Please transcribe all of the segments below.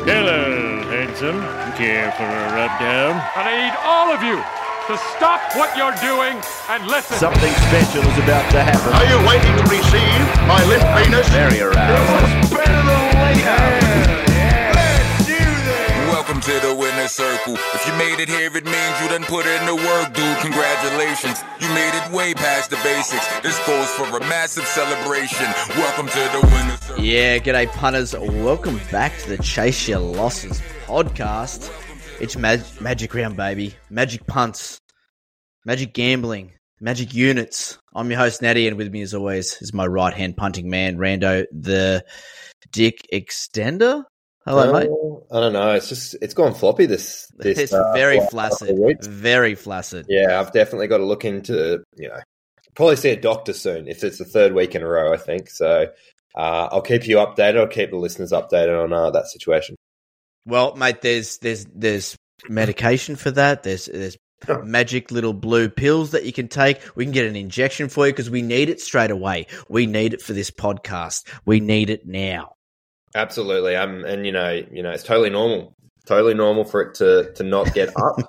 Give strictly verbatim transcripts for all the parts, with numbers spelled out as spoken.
Hello, handsome. Care for a rub-down? And I need all of you to stop what you're doing and listen. Something special is about to happen. Are you waiting to receive my limp penis? Very aroused. Better than later. Welcome to the winner's circle. If you made it here, it means you done put in the work, dude. Congratulations. You made it way past the basics. This goes for a massive celebration. Welcome to the winner's circle. Yeah, g'day punters. Welcome back to the Chase Your Losses podcast. It's mag- Magic Round, baby. Magic punts. Magic gambling. Magic units. I'm your host, Natty, and with me as always is my right-hand punting man, Rando, the Dick Extender. Hello, uh, mate. I don't know. It's just it's gone floppy this. this it's uh, very flaccid. Very flaccid. Yeah, I've definitely got to look into. You know, probably see a doctor soon if it's the third week in a row. I think so. Uh, I'll keep you updated. I'll keep the listeners updated on uh, that situation. Well, mate, there's there's there's medication for that. There's there's magic little blue pills that you can take. We can get an injection for you because we need it straight away. We need it for this podcast. We need it now. Absolutely. Um, and you know, you know, it's totally normal. Totally normal for it to to not get up.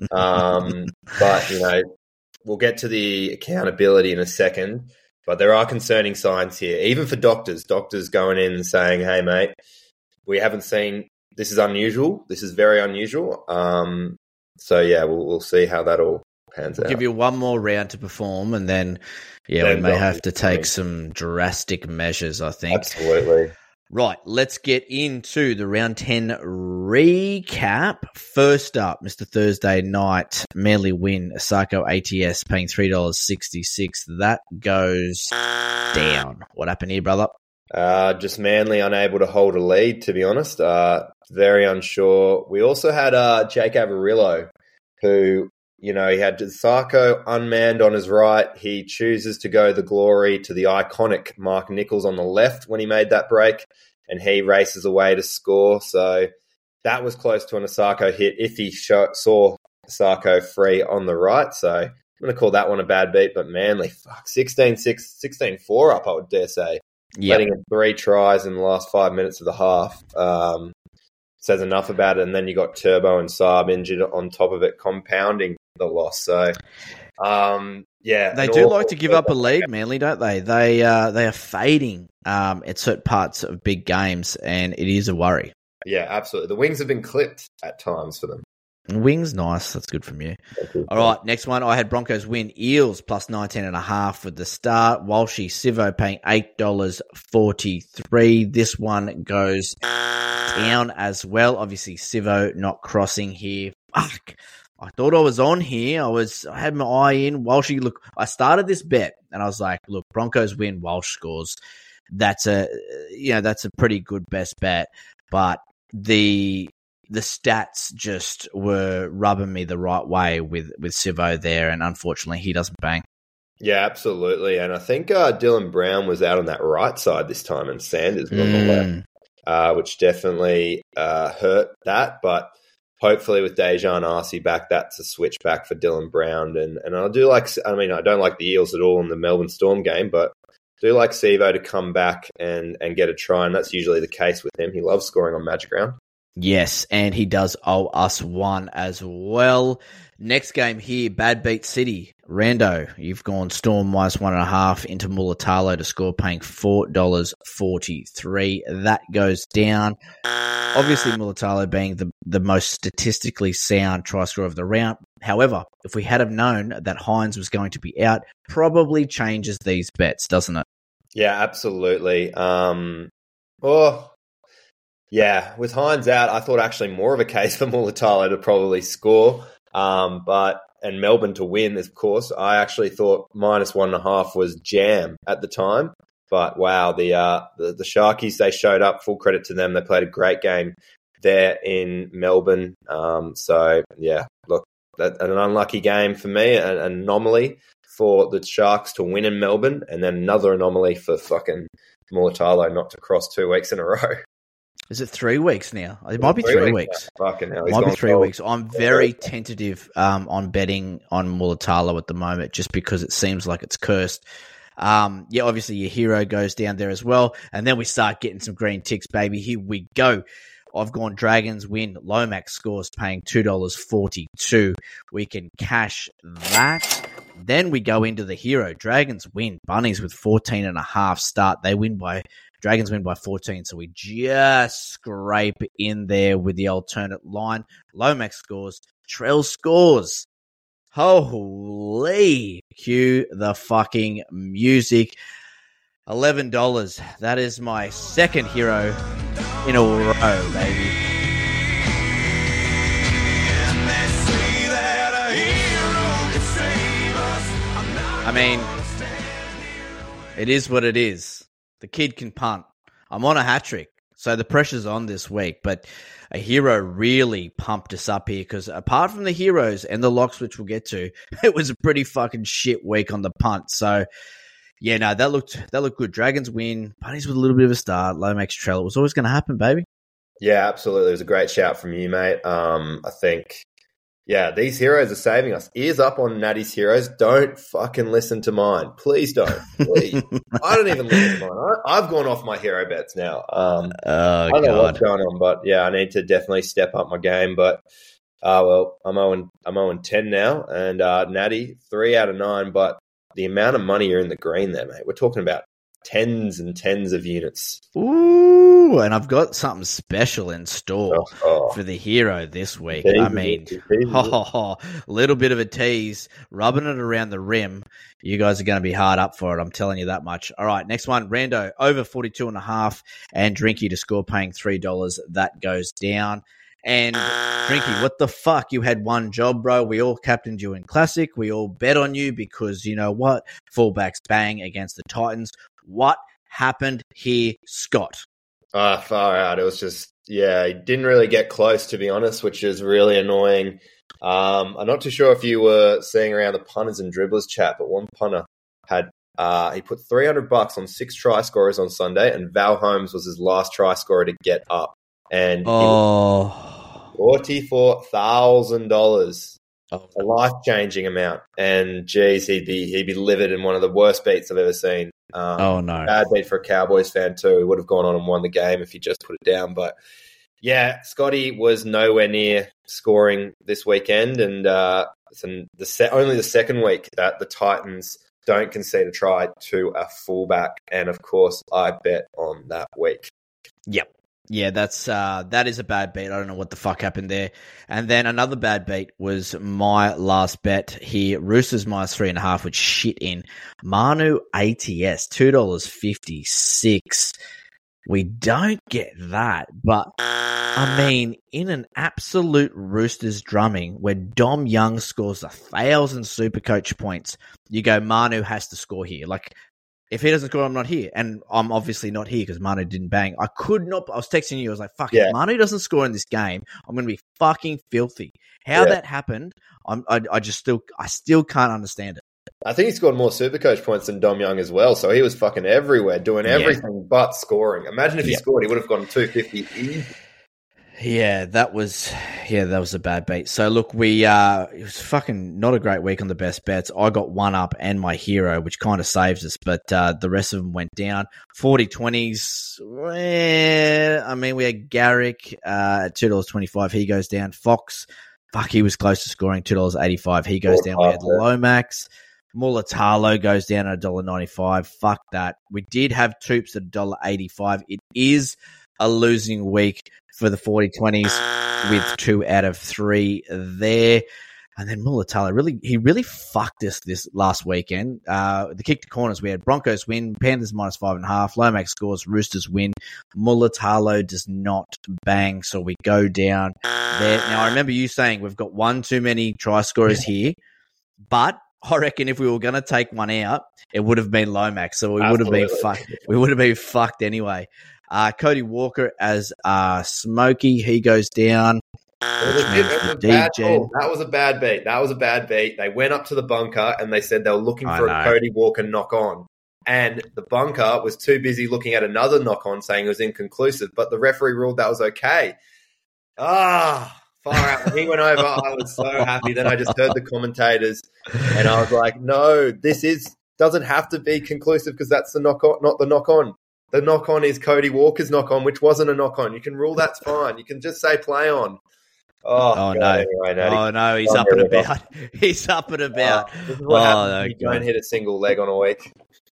um, but you know, we'll get to the accountability in a second. But there are concerning signs here, even for doctors. Doctors going in and saying, "Hey, mate, we haven't seen. This is unusual. This is very unusual." Um, so yeah, we'll we'll see how that all pans we'll out. Give you one more round to perform, and then yeah, then we may have to take some drastic measures. I think absolutely. Right, let's get into the round ten recap. First up, Mister Thursday night, Manly win, Asako A T S paying three dollars sixty-six. That goes down. What happened here, brother? Uh, just Manly unable to hold a lead, to be honest. Uh, very unsure. We also had uh, Jake Averillo, who, you know, he had Asako unmanned on his right. He chooses to go the glory to the iconic Mark Nichols on the left when he made that break, and he races away to score. So that was close to an Asako hit if he sh- saw Asako free on the right. So I'm going to call that one a bad beat, but Manly, fuck, sixteen six, sixteen four up, I would dare say. Yep. Letting in three tries in the last five minutes of the half. Um, says enough about it. And then you got Turbo and Saab injured on top of it, compounding the loss. So, um, yeah. They do like to give up a lead, Manly, don't they? They uh, they are fading um, at certain parts of big games, and it is a worry. Yeah, absolutely. The wings have been clipped at times for them. Wings, nice. That's good from you. All right, next one. I had Broncos win. Eels plus nineteen and a half with the start. Walshy, Sivo paying eight dollars forty-three. This one goes down as well. Obviously, Sivo not crossing here. Fuck. I thought I was on here. I was. I had my eye in. Walshy, look, I started this bet and I was like, look, Broncos win, Walsh scores. That's a, you know, that's a pretty good best bet. But the... The stats just were rubbing me the right way with, with Sivo there, and unfortunately he doesn't bang. Yeah, absolutely. And I think uh, Dylan Brown was out on that right side this time and Sanders was on mm. the left, uh, which definitely uh, hurt that. But hopefully with Dejan Arce back, that's a switch back for Dylan Brown. And, and I do like, I mean, I don't like the Eels at all in the Melbourne Storm game, but I do like Sivo to come back and, and get a try, and that's usually the case with him. He loves scoring on Magic Round. Yes, and he does owe us one as well. Next game here, Bad Beat City. Rando, you've gone Storm minus one and a half into Mulatalo to score, paying four dollars forty-three. That goes down. Obviously, Mulatalo being the, the most statistically sound try scorer of the round. However, if we had have known that Hines was going to be out, probably changes these bets, doesn't it? Yeah, absolutely. Um, oh... Yeah, with Hines out, I thought actually more of a case for Mulatalo to probably score, um, but and Melbourne to win, of course. I actually thought minus one and a half was jam at the time, but wow, the uh, the, the Sharkies, they showed up. Full credit to them. They played a great game there in Melbourne. Um, so yeah, look, that, an unlucky game for me, an, an anomaly for the Sharks to win in Melbourne, and then another anomaly for fucking Mulatalo not to cross two weeks in a row. Is it three weeks now? It might be three, three weeks. weeks. Fucking hell. It might be three cold. weeks. I'm very tentative um, on betting on Mulatalo at the moment just because it seems like it's cursed. Um, yeah, obviously your hero goes down there as well. And then we start getting some green ticks, baby. Here we go. I've gone Dragons win. Lomax scores paying two dollars forty-two. We can cash that. Then we go into the hero. Dragons win. Bunnies with fourteen and a half start. They win by, Dragons win by fourteen. So we just scrape in there with the alternate line. Lomax scores. Trell scores. Holy. Cue the fucking music. eleven dollars. That is my second hero in a row, baby. I mean, it is what it is. The kid can punt. I'm on a hat trick, so the pressure's on this week. But a hero really pumped us up here because apart from the heroes and the locks, which we'll get to, it was a pretty fucking shit week on the punt. So, yeah, no, that looked that looked good. Dragons win. Bunnies with a little bit of a start. Lomax Trell. It was always going to happen, baby. Yeah, absolutely. It was a great shout from you, mate. Um, I think, yeah, these heroes are saving us. Ears up on Natty's heroes. Don't fucking listen to mine. Please don't. Please. I don't even listen to mine. I, I've gone off my hero bets now. Um, oh, I don't God. know what's going on, but yeah, I need to definitely step up my game. But, uh, well, I'm oh I'm oh and ten now. And uh, Natty, three out of nine. But the amount of money you're in the green there, mate. We're talking about tens and tens of units. Ooh, and I've got something special in store Oh, oh. for the hero this week. Tease I it, mean, tease it. a little bit of a tease, rubbing it around the rim. You guys are going to be hard up for it. I'm telling you that much. All right, next one, Rando, over forty-two and a half, and Drinky to score paying three dollars. That goes down. And Drinky, what the fuck? You had one job, bro. We all captained you in Classic. We all bet on you because, you know what? Fullbacks bang against the Titans. What happened here, Scott? Ah, far out. It was just, yeah, he didn't really get close, to be honest, which is really annoying. Um, I'm not too sure if you were seeing around the punters and dribblers chat, but one punter had, uh, he put three hundred bucks on six try scorers on Sunday, and Val Holmes was his last try scorer to get up. And Oh, forty-four thousand dollars, a life-changing amount. And, geez, he'd be, he'd be livid in one of the worst beats I've ever seen. Um, oh no. Bad beat for a Cowboys fan too. He would have gone on and won the game if he just put it down. But yeah, Scotty was nowhere near scoring this weekend, and uh, it's an, the se- only the second week that the Titans don't concede a try to a fullback. And of course, I bet on that week. Yep. Yeah, that's uh, that is a bad beat. I don't know what the fuck happened there. And then another bad beat was my last bet here. Roosters minus three and a half with shit in. Manu A T S, two dollars fifty-six. We don't get that, but I mean, in an absolute Roosters drumming where Dom Young scores a thousand super coach points, you go, Manu has to score here. Like, if he doesn't score, I'm not here. And I'm obviously not here because Manu didn't bang. I could not. I was texting you. I was like, fuck, Yeah. if Manu doesn't score in this game, I'm going to be fucking filthy. How Yeah. that happened, I'm, I, I just still, I still can't understand it. I think he scored more Supercoach points than Dom Young as well. So he was fucking everywhere, doing Yeah. everything but scoring. Imagine if he Yeah. scored, he would have gone two fifty easy. Yeah, that was yeah, that was a bad beat. So look, we uh it was fucking not a great week on the best bets. I got one up and my hero, which kind of saves us, but uh the rest of them went down. forty twenties. Eh, I mean, we had Garrick uh at two dollars twenty-five. He goes down. Fox, fuck, he was close to scoring two dollars eighty-five. He goes down. We had Lomax. Mulatalo goes down at one dollar ninety-five. Fuck that. We did have Toops at one dollar eighty-five. It is a losing week for the forty twenties with two out of three there. And then Mulatalo, really, he really fucked us this last weekend. Uh, the kick to corners, we had Broncos win, Panthers minus five and a half, Lomax scores, Roosters win. Mulatalo does not bang, so we go down there. Now, I remember you saying we've got one too many try scorers here, but I reckon if we were going to take one out, it would have been Lomax, so we would have been fucked. We would have been fucked anyway. Uh, Cody Walker as uh, Smokey, he goes down. That was, a bit, that, was a bad call. that was a bad beat. That was a bad beat. They went up to the bunker and they said they were looking I for know. a Cody Walker knock on. And the bunker was too busy looking at another knock on saying it was inconclusive, but the referee ruled that was okay. Ah, far out. When he went over, I was so happy. Then I just heard the commentators and I was like, no, this is doesn't have to be conclusive because that's the knock on, not the knock on. The knock on is Cody Walker's knock on, which wasn't a knock on. You can rule that's fine. You can just say play on. Oh, Oh, God, no. anyway, Natty. Oh, no, he's Oh, up and here we go. about. He's up and about. Oh, this is what Oh, happens no, when you God. don't hit a single leg on a week.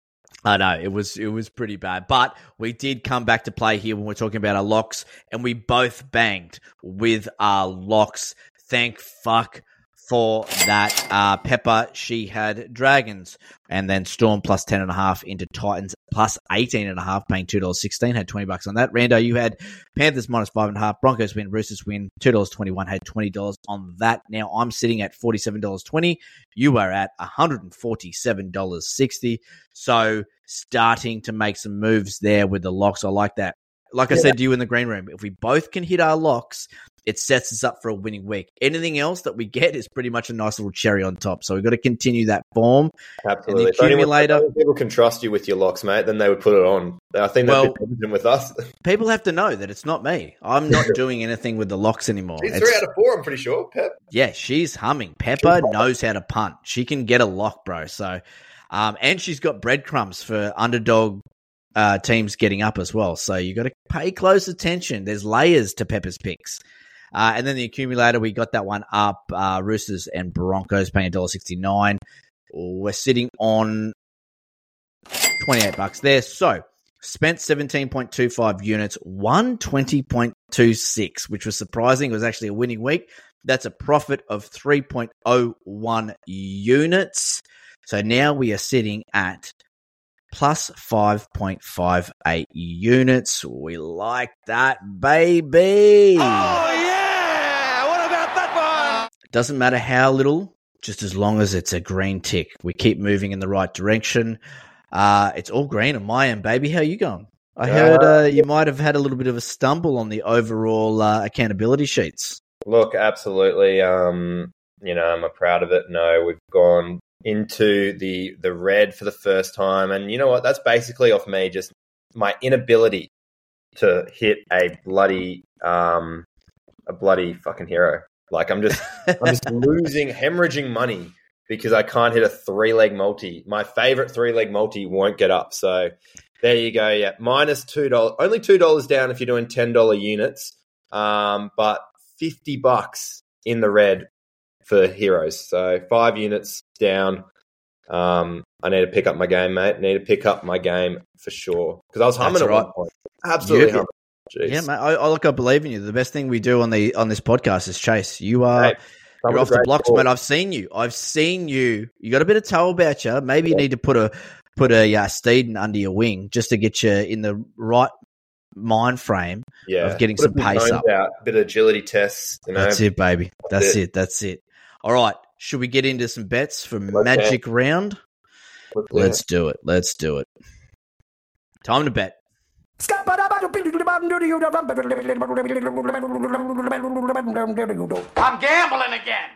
I know it was it was pretty bad, but we did come back to play here when we're talking about our locks, and we both banged with our locks. Thank fuck for that. Uh, Pepper, she had Dragons, and then Storm plus ten and a half into Titans plus eighteen and a half, paying two dollars sixteen. Had twenty bucks on that. Rando, you had Panthers minus five and a half. Broncos win. Roosters win. Two dollars twenty one. Had twenty dollars on that. Now I'm sitting at forty seven dollars twenty. You are at one hundred forty seven dollars sixty. So starting to make some moves there with the locks. I like that. Like I Yeah. said to you in the green room, if we both can hit our locks, it sets us up for a winning week. Anything else that we get is pretty much a nice little cherry on top. So we've got to continue that form. Absolutely. And the If anyone- accumulator- if people can trust you with your locks, mate, then they would put it on. I think that's Well- been evident with us. People have to know that it's not me. I'm not doing anything with the locks anymore. She's It's- three out of four, I'm pretty sure, Pep. Yeah, she's humming. Pepper knows how to punt. She can get a lock, bro. So, um, and she's got breadcrumbs for underdog uh, teams getting up as well. So you got to pay close attention. There's layers to Pepper's picks. Uh, and then the accumulator, we got that one up. Uh, Roosters and Broncos paying one dollar sixty-nine. We're sitting on twenty-eight bucks there. So spent seventeen point two five units, won twenty point two six, which was surprising. It was actually a winning week. That's a profit of three point oh one units. So now we are sitting at plus five point five eight units. We like that, baby. Oh, yeah! What about that one? Doesn't matter how little, just as long as it's a green tick. We keep moving in the right direction. Uh, it's all green on my end, baby. How you going? I heard uh, you might have had a little bit of a stumble on the overall uh, accountability sheets. Look, absolutely. Um, you know, I'm proud of it. No, we've gone into the the red for the first time, and you know what? That's basically off me, just my inability to hit a bloody um a bloody fucking hero. Like I'm just I'm just losing, hemorrhaging money because I can't hit a three leg multi. My favorite three leg multi won't get up. So there you go. Yeah, minus two dollars. Only two dollars down if you're doing ten dollar units. Um, but fifty bucks in the red for heroes. So five units down. Um, I need to pick up my game, mate. Need to pick up my game for sure. Because I was humming That's at right. one point. Absolutely You- humming. Jeez. Yeah, mate. I, I look, I believe in you. The best thing we do on the on this podcast is chase. You are Hey, some you're of off the great blocks, calls. mate. I've seen you. I've seen you. You got a bit of toe about you. Maybe you need to put a put a uh, Steeden under your wing just to get you in the right mind frame Yeah. of getting Put some a bit pace bones up. Out, bit of agility tests. You know. That's it, baby. That's That's it. it. That's it. All right. Should we get into some bets for Let's Magic Round? Let's, Let's do it. Let's do it. Time to bet. I'm gambling again.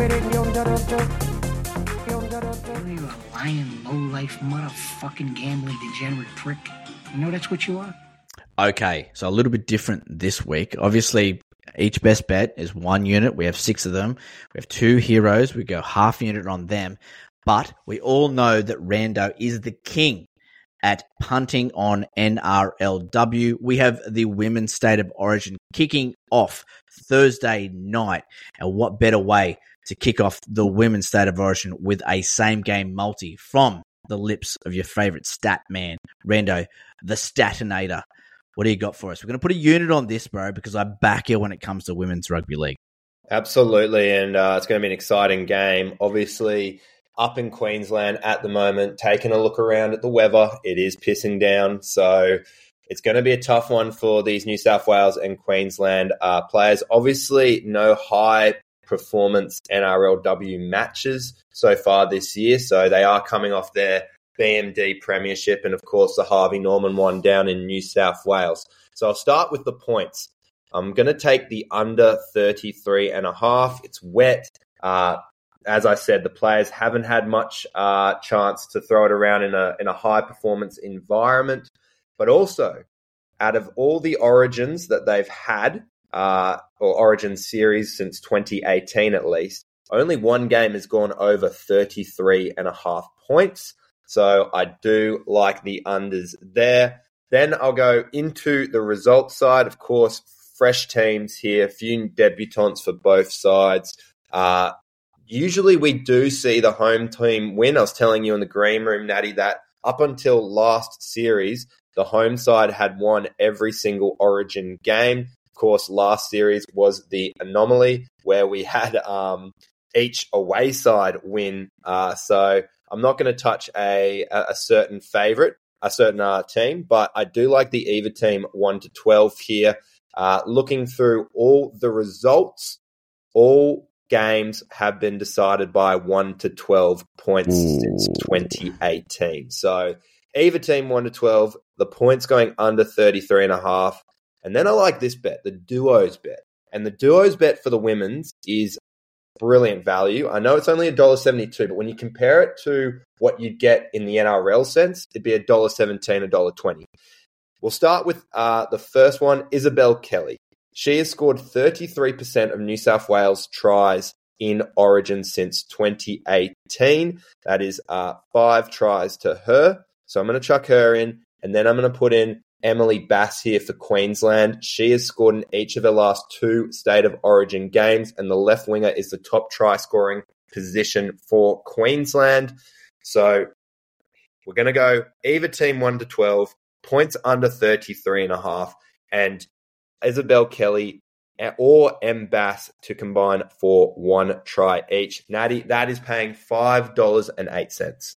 You're a lying, low-life, motherfucking gambling degenerate prick. You know that's what you are? Okay, so a little bit different this week. Obviously, each best bet is one unit. We have six of them. We have two heroes. We go half unit on them. But we all know that Rando is the king at punting on N R L W. We have the Women's State of Origin kicking off Thursday night. And what better way to kick off the Women's State of Origin with a same-game multi from the lips of your favorite stat man, Rando, the Statinator. What do you got for us? We're going to put a unit on this, bro, because I back you when it comes to women's rugby league. Absolutely, and uh, it's going to be an exciting game. Obviously, up in Queensland at the moment, taking a look around at the weather, it is pissing down, so it's going to be a tough one for these New South Wales and Queensland uh, players. Obviously, no high performance N R L W matches so far this year, so they are coming off their B M D Premiership and, of course, the Harvey Norman one down in New South Wales. So I'll start with the points. I'm going to take the under thirty-three and a half. It's wet. Uh, as I said, the players haven't had much uh, chance to throw it around in a in a high performance environment. But also, out of all the origins that they've had, uh, or origin series since twenty eighteen at least, only one game has gone over thirty-three and a half points. So I do like the unders there. Then I'll go into the results side. Of course, fresh teams here, few debutants for both sides. Uh, usually we do see the home team win. I was telling you in the green room, Natty, that up until last series, the home side had won every single Origin game. Of course, last series was the anomaly where we had um, each away side win. Uh, so I'm not going to touch a, a certain favourite, a certain uh, team, but I do like the Eva team one to twelve here. Uh, looking through all the results, all games have been decided by one to twelve points Ooh. Since twenty eighteen. So Eva team one to twelve, the points going under thirty-three and a half. And then I like this bet, the duos bet. And the duos bet for the women's is brilliant value. I know it's only one dollar seventy-two, but when you compare it to what you'd get in the N R L sense, it'd be one dollar seventeen, one dollar twenty. We'll start with uh, the first one, Isabel Kelly. She has scored thirty-three percent of New South Wales tries in Origin since twenty eighteen. That is uh, five tries to her. So I'm going to chuck her in, and then I'm going to put in Emily Bass here for Queensland. She has scored in each of her last two State of Origin games, and the left winger is the top try-scoring position for Queensland. So we're going to go Eva team one to twelve, points under thirty-three and a half, and Isabel Kelly or M. Bass to combine for one try each. Natty, that is paying five dollars and eight cents.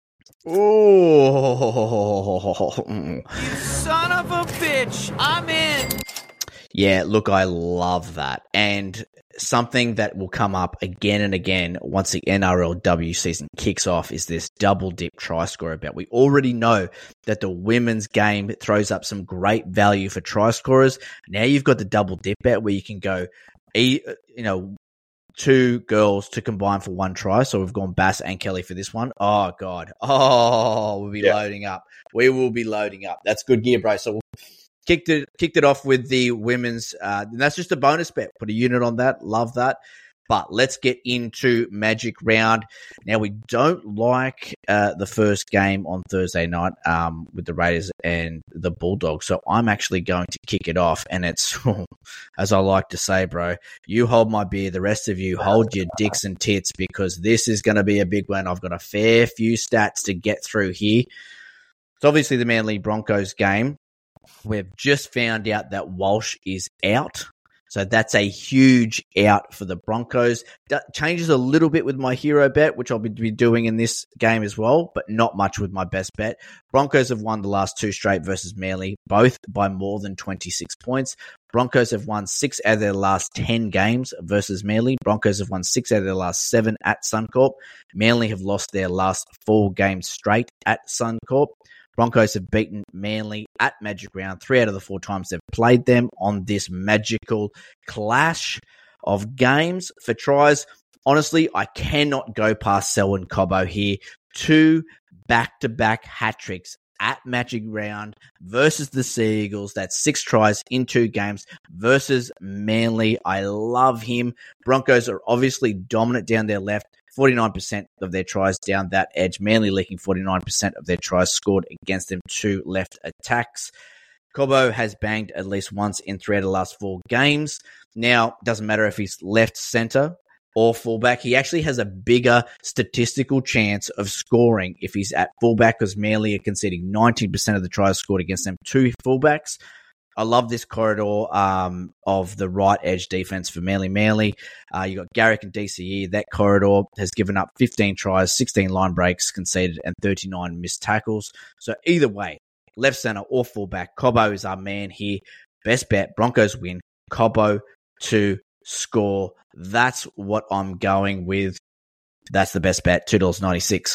Oh, You son of a bitch! I'm in! Yeah, look, I love that. And something that will come up again and again once the N R L W season kicks off is this double dip try scorer bet. We already know that the women's game throws up some great value for try scorers. Now you've got the double dip bet where you can go, you know, two girls to combine for one try. So we've gone Bass and Kelly for this one. Oh, God. Oh, we'll be yeah. loading up. We will be loading up. That's good gear, bro. So we'll kicked it kicked it off with the women's. Uh, and that's just a bonus bet. Put a unit on that. Love that. But let's get into Magic Round. Now, we don't like uh, the first game on Thursday night um, with the Raiders and the Bulldogs. So I'm actually going to kick it off. And it's, as I like to say, bro, you hold my beer. The rest of you hold your dicks and tits because this is going to be a big one. I've got a fair few stats to get through here. It's obviously the Manly Broncos game. We've just found out that Walsh is out. So that's a huge out for the Broncos. That changes a little bit with my hero bet, which I'll be doing in this game as well, but not much with my best bet. Broncos have won the last two straight versus Manly, both by more than twenty-six points. Broncos have won six out of their last ten games versus Manly. Broncos have won six out of their last seven at Suncorp. Manly have lost their last four games straight at Suncorp. Broncos have beaten Manly at Magic Round three out of the four times they've played them on this magical clash of games. For tries, honestly, I cannot go past Selwyn Cobbo here. Two back-to-back hat-tricks at Magic Round versus the Sea Eagles. That's six tries in two games versus Manly. I love him. Broncos are obviously dominant down their left. forty-nine percent of their tries down that edge. Manly leaking forty-nine percent of their tries scored against them two left attacks. Cobbo has banged at least once in three out of the last four games. Now, doesn't matter if he's left center or fullback. He actually has a bigger statistical chance of scoring if he's at fullback because Manly are conceding nineteen percent of the tries scored against them two fullbacks. I love this corridor um, of the right edge defense for Manly. Manly, uh, you got Garrick and D C E. That corridor has given up fifteen tries, sixteen line breaks conceded, and thirty-nine missed tackles. So either way, left center or fullback, Cobbo is our man here. Best bet, Broncos win. Cobbo to score. That's what I'm going with. That's the best bet, two dollars ninety-six.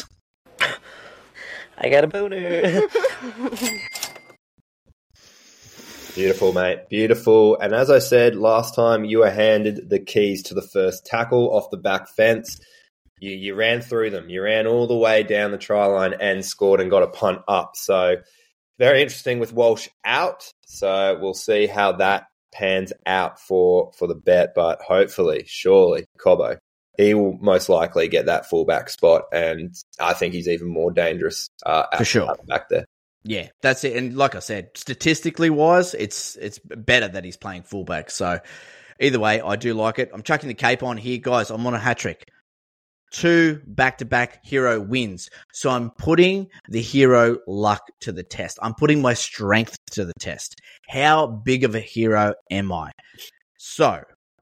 I got a boner. Beautiful, mate. Beautiful. And as I said last time, you were handed the keys to the first tackle off the back fence. You, you ran through them. You ran all the way down the try line and scored and got a punt up. So very interesting with Walsh out. So we'll see how that pans out for, for the bet. But hopefully, surely, Cobbo, he will most likely get that fullback spot. And I think he's even more dangerous uh, for sure back there. Yeah, that's it. And like I said, statistically wise, it's it's better that he's playing fullback. So either way, I do like it. I'm chucking the cape on here. Guys, I'm on a hat trick. Two back-to-back hero wins. So I'm putting the hero luck to the test. I'm putting my strength to the test. How big of a hero am I? So,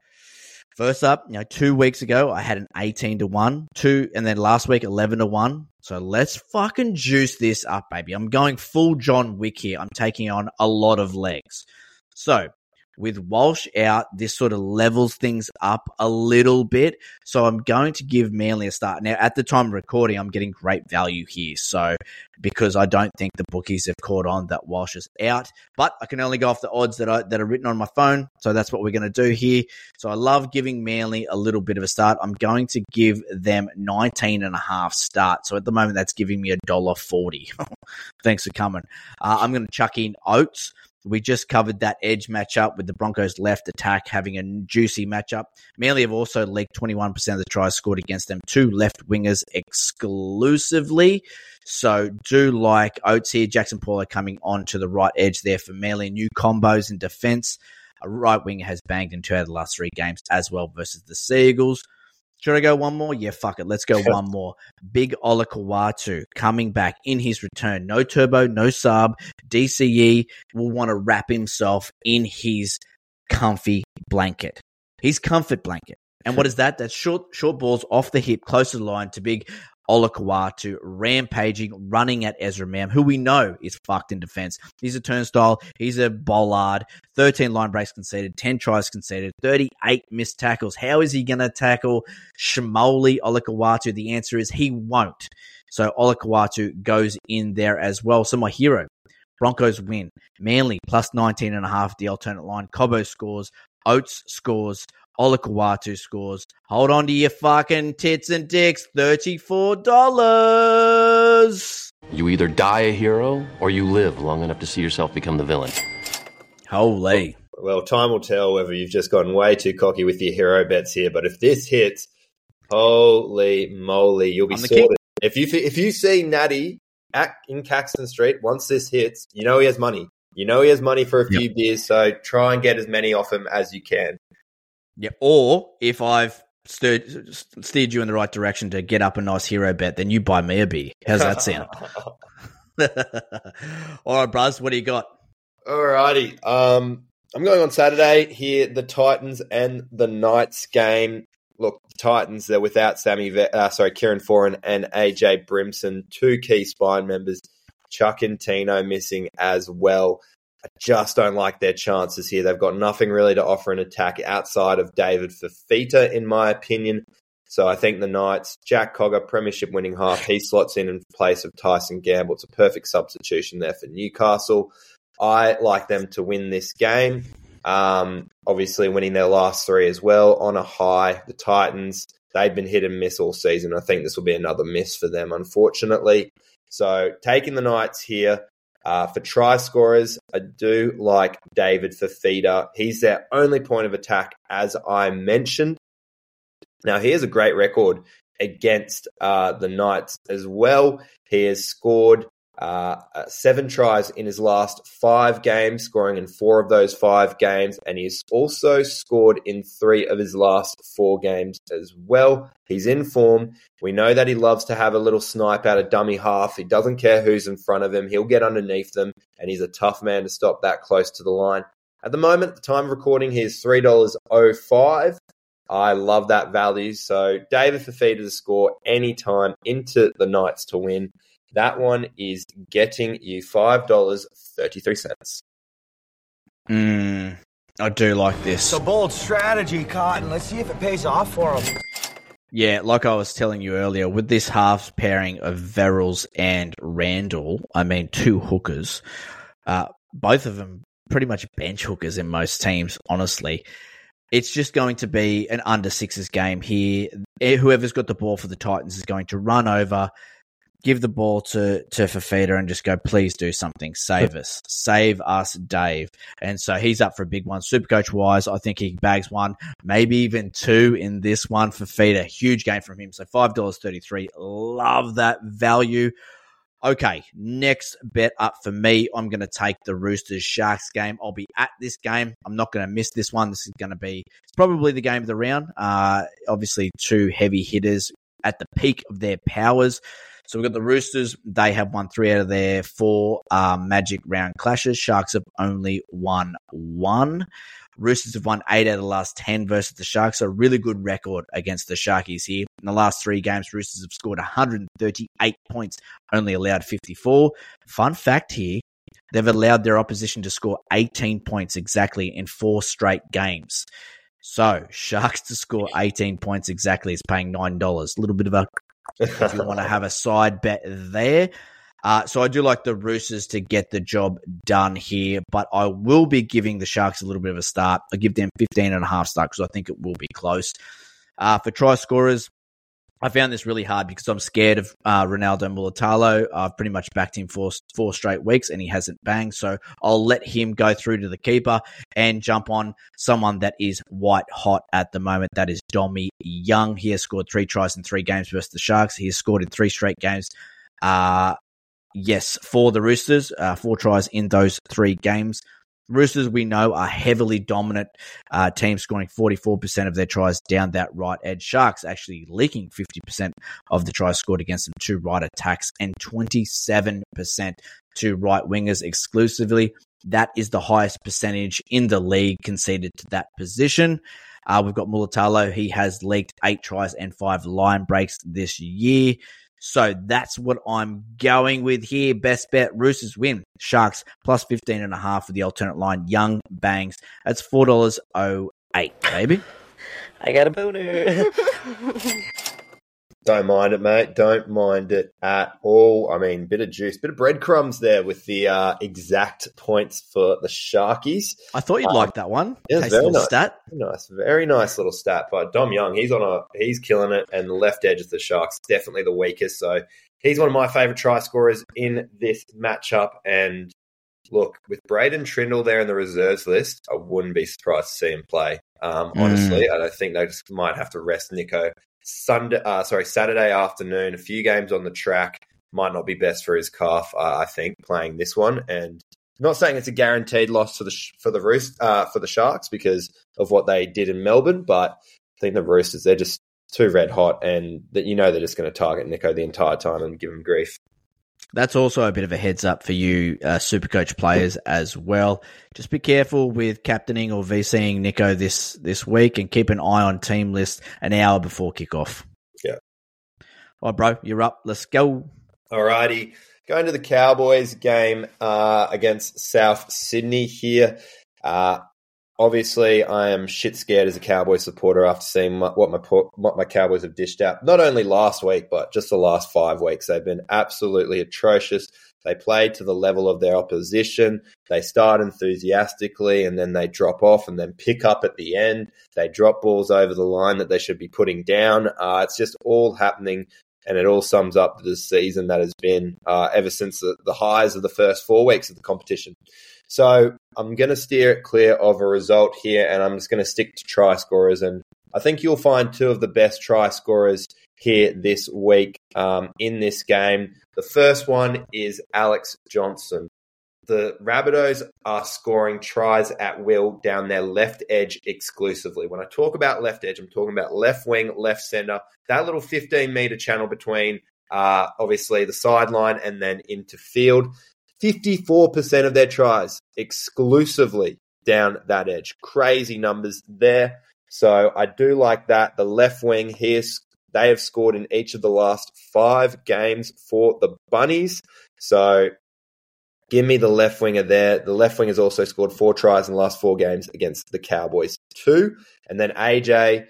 first up, you know, two weeks ago, I had an eighteen to one. Two, and then last week, eleven to one. So let's fucking juice this up, baby. I'm going full John Wick here. I'm taking on a lot of legs. So, with Walsh out, this sort of levels things up a little bit. So I'm going to give Manly a start. Now, at the time of recording, I'm getting great value here. So, because I don't think the bookies have caught on that Walsh is out. But I can only go off the odds that, I, that are written on my phone. So that's what we're going to do here. So I love giving Manly a little bit of a start. I'm going to give them nineteen and a half start. So at the moment, that's giving me one dollar forty. Thanks for coming. Uh, I'm going to chuck in Oates. We just covered that edge matchup with the Broncos left attack having a juicy matchup. Manly have also leaked twenty-one percent of the tries scored against them to left wingers exclusively. So do like Oates here. Jackson Paulo coming on to the right edge there for Manly. New combos in defense. A right winger has banged in two out of the last three games as well versus the Seagulls. Should I go one more? Yeah, fuck it. Let's go one more. Big Ola Kawatu coming back in his return. No turbo, no sub. D C E will want to wrap himself in his comfy blanket. His comfort blanket. And what is that? That's short short balls off the hip, close to the line to big Ola Kawatu, rampaging, running at Ezra Mam, who we know is fucked in defense. He's a turnstile. He's a bollard. thirteen line breaks conceded, ten tries conceded, thirty-eight missed tackles. How is he going to tackle Shimoli Ola Kawatu? The answer is he won't. So Ola Kawatu goes in there as well. So my hero, Broncos win. Manly plus nineteen and a half, the alternate line. Cobbo scores. Oates scores. Ola Kawatu scores. Hold on to your fucking tits and dicks. thirty-four dollars. You either die a hero or you live long enough to see yourself become the villain. Holy. Well, time will tell whether you've just gone way too cocky with your hero bets here. But if this hits, holy moly, you'll be sorted. King. If you if you see Natty at, in Caxton Street, once this hits, you know he has money. You know he has money for a few yep. beers, so try and get as many off him as you can. Yeah, or if I've steered, steered you in the right direction to get up a nice hero bet, then you buy me a beer. How's that sound? All right, Bruz, what do you got? All righty. Um, I'm going on Saturday here, the Titans and the Knights game. Look, the Titans, they're without Sammy, Ve- uh, sorry, Kieran Foran and A J Brimson, two key spine members. Chuck and Tino missing as well. I just don't like their chances here. They've got nothing really to offer an attack outside of David Fifita, in my opinion. So I think the Knights, Jack Cogger, premiership winning half, he slots in in place of Tyson Gamble. It's a perfect substitution there for Newcastle. I like them to win this game. Um, obviously winning their last three as well on a high. The Titans, they've been hit and miss all season. I think this will be another miss for them, unfortunately. So taking the Knights here. Uh, for try scorers, I do like David Fifita. He's their only point of attack, as I mentioned. Now, he has a great record against uh, the Knights as well. He has scored uh, seven tries in his last five games, scoring in four of those five games, and he's also scored in three of his last four games as well. He's in form. We know that he loves to have a little snipe out of dummy half. He doesn't care who's in front of him. He'll get underneath them, and he's a tough man to stop that close to the line. At the moment, at the time of recording, he is three dollars oh five. I love that value. So David Fifita to score anytime into the Knights to win. That one is getting you five dollars and thirty-three cents. Mm, I do like this. It's a bold strategy, Cotton. Let's see if it pays off for him. Yeah, like I was telling you earlier, with this halves pairing of Verrills and Randall, I mean two hookers, uh, both of them pretty much bench hookers in most teams, honestly. It's just going to be an under sixes game here. Whoever's got the ball for the Titans is going to run over, give the ball to, to Fifita and just go, please do something. Save us. Save us, Dave. And so he's up for a big one. Supercoach-wise, I think he bags one, maybe even two in this one. Fifita, huge game from him. So five dollars and thirty-three cents. Love that value. Okay, next bet up for me. I'm going to take the Roosters Sharks game. I'll be at this game. I'm not going to miss this one. This is going to be it's probably the game of the round. Uh, obviously, two heavy hitters at the peak of their powers. So we've got the Roosters. They have won three out of their four uh, Magic round clashes. Sharks have only won one. Roosters have won eight out of the last ten versus the Sharks. So a really good record against the Sharkies here. In the last three games, Roosters have scored one hundred thirty-eight points, only allowed fifty-four. Fun fact here, they've allowed their opposition to score eighteen points exactly in four straight games. So Sharks to score eighteen points exactly is paying nine dollars. A little bit of a, if you want to have a side bet there. Uh, so I do like the Roosters to get the job done here, but I will be giving the Sharks a little bit of a start. I'll give them fifteen and a half start because I think it will be close. Uh, for try scorers, I found this really hard because I'm scared of uh, Ronaldo Mulitalo. I've pretty much backed him for four straight weeks and he hasn't banged. So I'll let him go through to the keeper and jump on someone that is white hot at the moment. That is Dommy Young. He has scored three tries in three games versus the Sharks. He has scored in three straight games. Uh, Yes, for the Roosters, uh, four tries in those three games. Roosters, we know, are heavily dominant uh, team, scoring forty-four percent of their tries down that right edge. Sharks actually leaking fifty percent of the tries scored against them to right attacks and twenty-seven percent to right wingers exclusively. That is the highest percentage in the league conceded to that position. Uh, we've got Mulitalo. He has leaked eight tries and five line breaks this year. So that's what I'm going with here. Best bet, Roosters win. Sharks plus fifteen and a half for the alternate line. Young bangs. That's four dollars oh eight, baby. I got a boner. Don't mind it, mate. Don't mind it at all. I mean, bit of juice, bit of breadcrumbs there with the uh, exact points for the Sharkies. I thought you'd um, like that one. Yeah, Tasty very little nice. stat. Very nice, very nice little stat by Dom Young. He's on a, he's killing it, and the left edge of the Sharks definitely the weakest. So he's one of my favourite try scorers in this matchup. And look, with Braden Trindle there in the reserves list, I wouldn't be surprised to see him play. Um, honestly, mm. I think they just might have to rest Nico. Sunday, uh, sorry, Saturday afternoon, a few games on the track might not be best for his calf. Uh, I think playing this one, and not saying it's a guaranteed loss for the for the Roost, uh, for the Sharks because of what they did in Melbourne, but I think the Roosters they're just too red hot, and that you know they're just going to target Nico the entire time and give him grief. That's also a bit of a heads up for you uh, Supercoach players as well. Just be careful with captaining or VCing Nico this, this week and keep an eye on team list an hour before kickoff. Yeah. All right, bro, you're up. Let's go. Alrighty. Going to the Cowboys game uh, against South Sydney here. Uh, obviously, I am shit scared as a Cowboys supporter after seeing my, what my what my Cowboys have dished out. Not only last week, but just the last five weeks. They've been absolutely atrocious. They played to the level of their opposition. They start enthusiastically and then they drop off and then pick up at the end. They drop balls over the line that they should be putting down. Uh, it's just all happening, and it all sums up the season that has been uh, ever since the, the highs of the first four weeks of the competition. So I'm going to steer it clear of a result here, and I'm just going to stick to try scorers. And I think you'll find two of the best try scorers here this week um, in this game. The first one is Alex Johnson. The Rabbitohs are scoring tries at will down their left edge exclusively. When I talk about left edge, I'm talking about left wing, left center, that little fifteen-meter channel between, uh, obviously, the sideline and then into field. fifty-four percent of their tries exclusively down that edge. Crazy numbers there. So I do like that. The left wing here, they have scored in each of the last five games for the Bunnies. So give me the left winger there. The left wing has also scored four tries in the last four games against the Cowboys too. And then A J,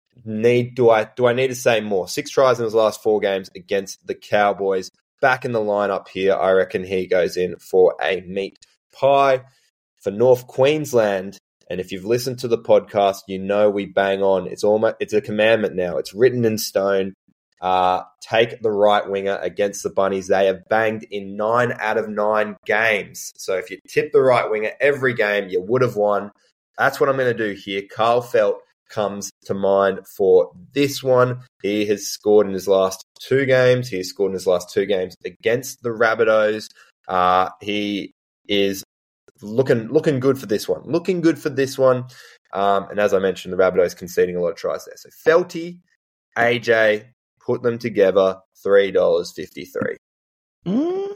need do I do I need to say more? Six tries in his last four games against the Cowboys. Back in the lineup here, I reckon he goes in for a meat pie for North Queensland. And if you've listened to the podcast, you know we bang on. It's almost it's a commandment now. It's written in stone. Uh, take the right winger against the Bunnies. They have banged in nine out of nine games. So if you tip the right winger every game, you would have won. That's what I'm going to do here. Carl Felt comes to mind for this one. He has scored in his last two games. He has scored in his last two games against the Rabbitohs. Uh, he is looking looking good for this one. Looking good for this one. Um, and as I mentioned, the Rabbitohs conceding a lot of tries there. So Felty, A J, put them together, three dollars fifty-three. Mm.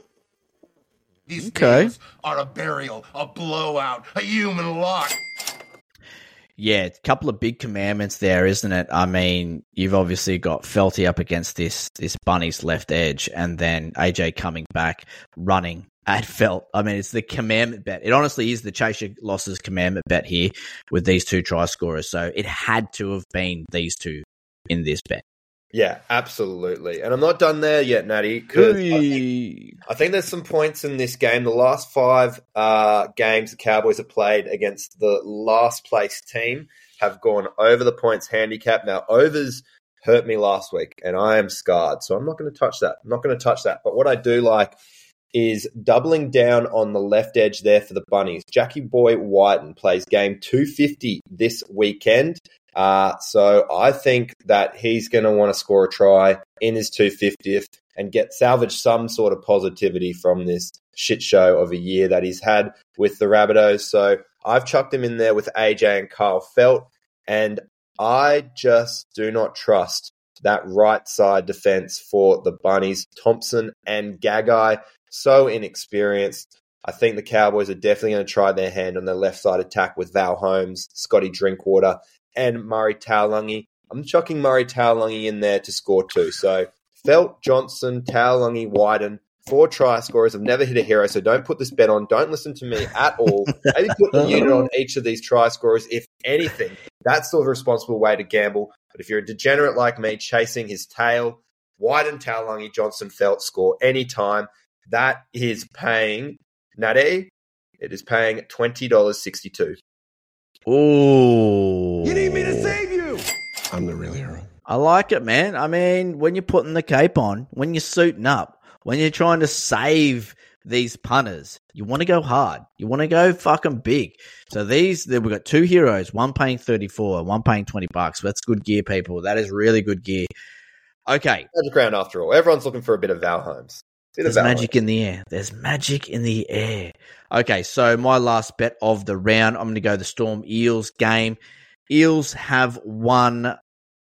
These Okay. games are a burial, a blowout, a human lock. Yeah, a couple of big commandments there, isn't it? I mean, you've obviously got Felty up against this this Bunnies left edge, and then A J coming back, running at Felt. I mean, it's the commandment bet. It honestly is the chase your losses commandment bet here with these two try scorers. So it had to have been these two in this bet. Yeah, absolutely. And I'm not done there yet, Natty, because I think, I think there's some points in this game. The last five uh, games the Cowboys have played against the last place team have gone over the points handicap. Now, overs hurt me last week, and I am scarred, so I'm not going to touch that. I'm not going to touch that. But what I do like is doubling down on the left edge there for the Bunnies. Jackie Boy Whiten plays game two fifty this weekend. Uh, so I think that he's going to want to score a try in his two fiftieth and get salvage some sort of positivity from this shit show of a year that he's had with the Rabbitohs. So I've chucked him in there with A J and Kyle Felt, and I just do not trust that right side defense for the Bunnies. Thompson and Gagai, so inexperienced. I think the Cowboys are definitely going to try their hand on their left side attack with Val Holmes, Scotty Drinkwater, and Murray Taulagi. I'm chucking Murray Taulagi in there to score two. So Felt, Johnson, Taulagi, Whiten, four try scorers. I've never hit a hero, so don't put this bet on. Don't listen to me at all. Maybe put a unit on each of these try scorers, if anything. That's still a responsible way to gamble. But if you're a degenerate like me, chasing his tail, Whiten, Taulagi, Johnson, Felt score anytime. That is paying, Natty, it is paying twenty dollars sixty-two. Ooh. You need me to save you. I'm the real hero. I like it, man. I mean, when you're putting the cape on, when you're suiting up, when you're trying to save these punters, you want to go hard. You want to go fucking big. So these, we've got two heroes, one paying thirty-four, one paying twenty bucks. That's good gear, people. That is really good gear. Okay. Magic round after all. Everyone's looking for a bit of Val Holmes. Bit There's of Val magic Holmes. in the air. There's magic in the air. Okay, so my last bet of the round, I'm going to go the Storm Eels game. Eels have won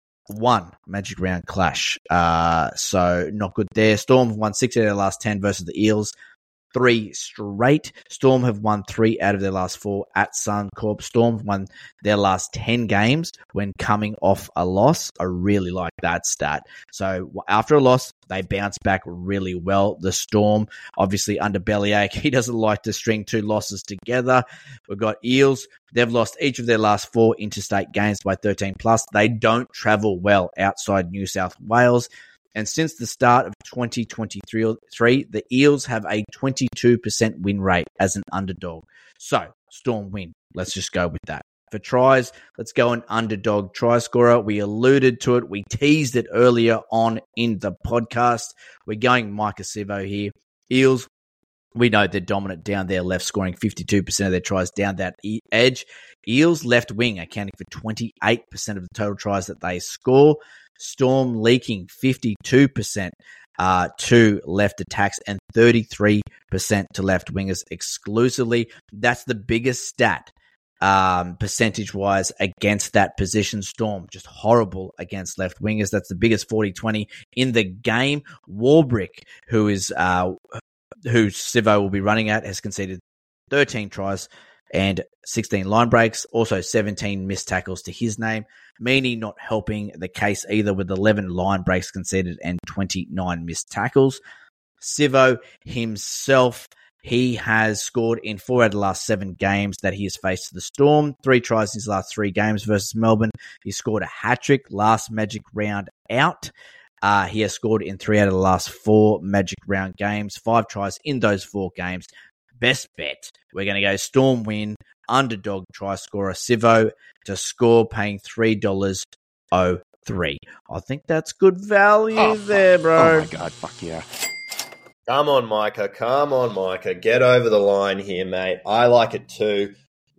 one Magic Round clash, uh, so not good there. Storm have won six out of their last ten versus the Eels. Three straight. Storm have won three out of their last four at Suncorp. Storm have won their last ten games when coming off a loss. I really like that stat. So after a loss, they bounce back really well. The Storm, obviously under Bellyache, he doesn't like to string two losses together. We've got Eels. They've lost each of their last four interstate games by thirteen plus. They don't travel well outside New South Wales. And since the start of twenty twenty-three, the Eels have a twenty-two percent win rate as an underdog. So, Storm win. Let's just go with that. For tries, let's go an underdog try scorer. We alluded to it. We teased it earlier on in the podcast. We're going Micah Sivo here. Eels, we know they're dominant down their left, scoring fifty-two percent of their tries down that e- edge. Eels left wing accounting for twenty-eight percent of the total tries that they score. Storm leaking fifty-two percent uh, to left attacks and thirty-three percent to left wingers exclusively. That's the biggest stat um, percentage-wise against that position. Storm just horrible against left wingers. That's the biggest forty twenty in the game. Warbrick, who is uh, who Sivo will be running at, has conceded thirteen tries and sixteen line breaks, also seventeen missed tackles to his name. Meany not helping the case either with eleven line breaks conceded and twenty-nine missed tackles. Sivo himself, he has scored in four out of the last seven games that he has faced the Storm. Three tries in his last three games versus Melbourne. He scored a hat-trick last Magic Round out. Uh, he has scored in three out of the last four Magic Round games. Five tries in those four games. Best bet, we're going to go Storm win, underdog try scorer Sivo to score, paying three dollars oh three. I think that's good value Oh, there, bro. Oh, my God. Fuck yeah. Come on, Micah. Come on, Micah. Get over the line here, mate. I like it too.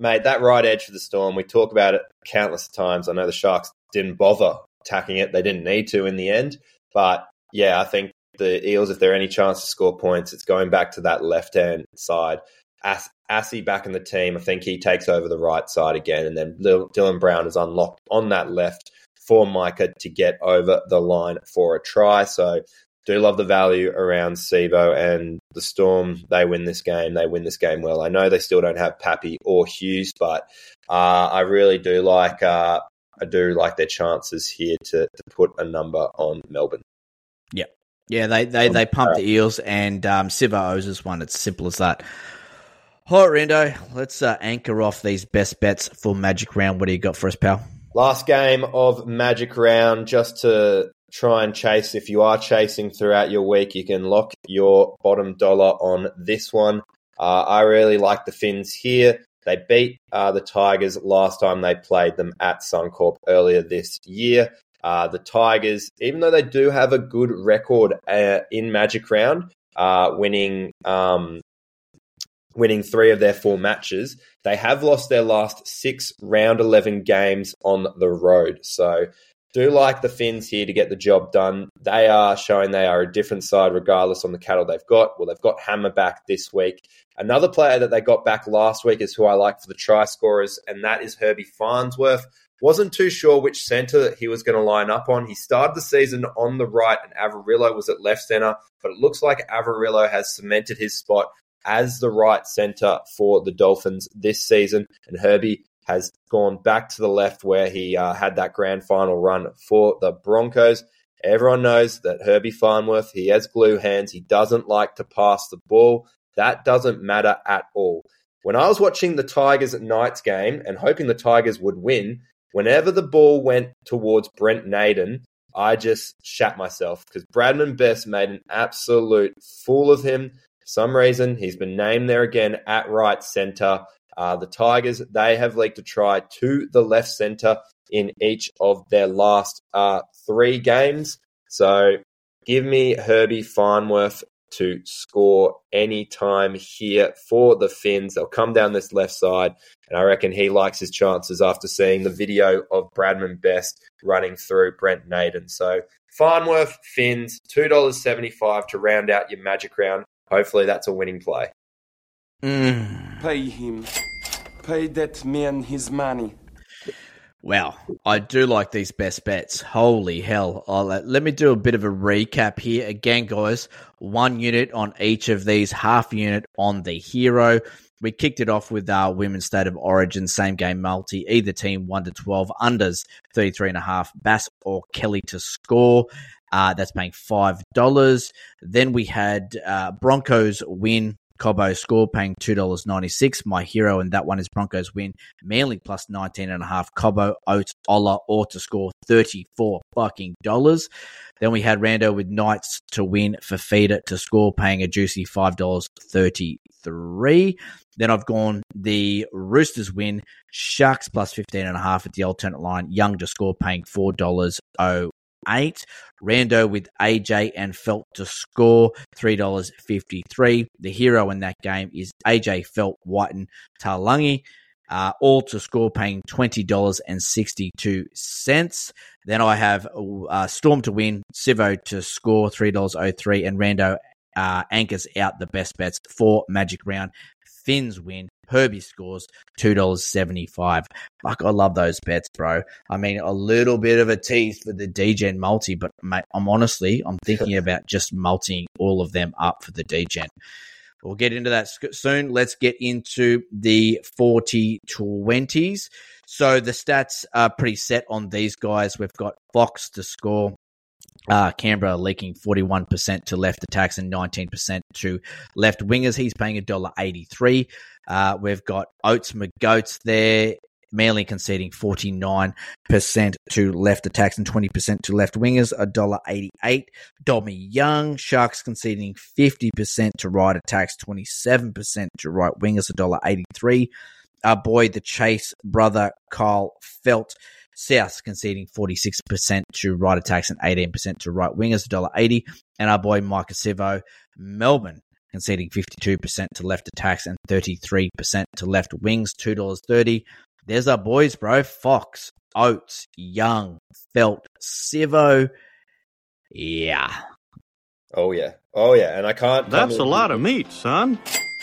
mate, that right edge for the Storm, we talk about it countless times. I know the Sharks didn't bother attacking it. They didn't need to in the end. But, yeah, I think the Eels, if there are any chance to score points, it's going back to that left-hand side. As- Assy back in the team, I think he takes over the right side again, and then Lil- Dylan Brown is unlocked on that left for Micah to get over the line for a try. So do love the value around Sivo and the Storm. They win this game. They win this game well. I know they still don't have Pappy or Hughes, but uh, I really do like uh, I do like their chances here to, to put a number on Melbourne. Yeah. Yeah, they, they, they pump the Eels, and um, Sivo owes us one. It's simple as that. All right, Rando, let's uh, anchor off these best bets for Magic Round. What do you got for us, pal? Last game of Magic Round, just to try and chase. If you are chasing throughout your week, you can lock your bottom dollar on this one. Uh, I really like the Finns here. They beat uh, the Tigers last time they played them at Suncorp earlier this year. Uh, the Tigers, even though they do have a good record uh, in Magic Round, uh, winning... Um, winning three of their four matches, they have lost their last six round eleven games on the road. So do like the Finns here to get the job done. They are showing they are a different side regardless on the cattle they've got. Well, they've got Hammer back this week. Another player that they got back last week is who I like for the try scorers, and that is Herbie Farnsworth. Wasn't too sure which centre he was going to line up on. He started the season on the right and Averillo was at left centre, but it looks like Averillo has cemented his spot as the right centre for the Dolphins this season, and Herbie has gone back to the left where he uh, had that grand final run for the Broncos. Everyone knows that Herbie Farnworth, he has glue hands. He doesn't like to pass the ball. That doesn't matter at all. When I was watching the Tigers at Knights game and hoping the Tigers would win, whenever the ball went towards Brent Naden, I just shat myself because Bradman Best made an absolute fool of him. For some reason, he's been named there again at right centre. Uh, the Tigers, they have leaked a try to the left centre in each of their last uh, three games. So give me Herbie Farnworth to score any time here for the Finns. They'll come down this left side, and I reckon he likes his chances after seeing the video of Bradman Best running through Brent Naden. So Farnworth, Finns, two dollars seventy-five to round out your Magic Round. Hopefully that's a winning play. Mm. Pay him. Pay that man his money. Wow, I do like these best bets. Holy hell. I'll, uh, let me do a bit of a recap here. Again, guys, one unit on each of these, half unit on the hero. We kicked it off with our Women's State of Origin, same game multi, either team one to twelve, unders thirty-three and a half, Bass or Kelly to score. Uh, that's paying five dollars. Then we had uh, Broncos win, Cobbo score, paying two dollars ninety-six. My hero, and that one is Broncos win, Manly plus nineteen and a half, Cobbo, Oates, Ola, or to score thirty-four fucking dollars. Then we had Rando with Knights to win, Fafita to score, paying a juicy five dollars thirty-three. Then I've gone the Roosters win, Sharks plus fifteen and a half at the alternate line, Young to score, paying four dollars oh eight. Rando with A J and Felt to score, three dollars fifty-three. The hero in that game is A J, Felt, Whiten, Talangi, uh, all to score, paying twenty dollars sixty-two. Then I have uh, Storm to win, Sivo to score, three dollars oh three, and Rando uh, anchors out the best bets for Magic Round. Finns win, Herbie scores, two dollars seventy-five. Fuck, I love those bets, bro. I mean, a little bit of a tease for the D-Gen multi, but mate, I'm honestly, I'm thinking about just multiing all of them up for the D-Gen. We'll get into that soon. Let's get into the forty twenties. So the stats are pretty set on these guys. We've got Fox to score. Uh, Canberra leaking forty-one percent to left attacks and nineteen percent to left wingers. He's paying one dollar eighty-three. Uh, we've got Oates McGoats there. Manly conceding forty-nine percent to left attacks and twenty percent to left wingers, one dollar eighty-eight. Dommy Young, Sharks conceding fifty percent to right attacks, twenty-seven percent to right wingers, one dollar eighty-three. Our boy, the Chase brother, Kyle Felt, South conceding forty-six percent to right attacks and eighteen percent to right wingers, one dollar eighty. And our boy Micah Sivo, Melbourne conceding fifty-two percent to left attacks and thirty-three percent to left wings, two dollars thirty. There's our boys, bro. Fox, Oates, Young, Felt, Sivo. Yeah. Oh, yeah. Oh, yeah. And I can't... That's a lot of meat, son.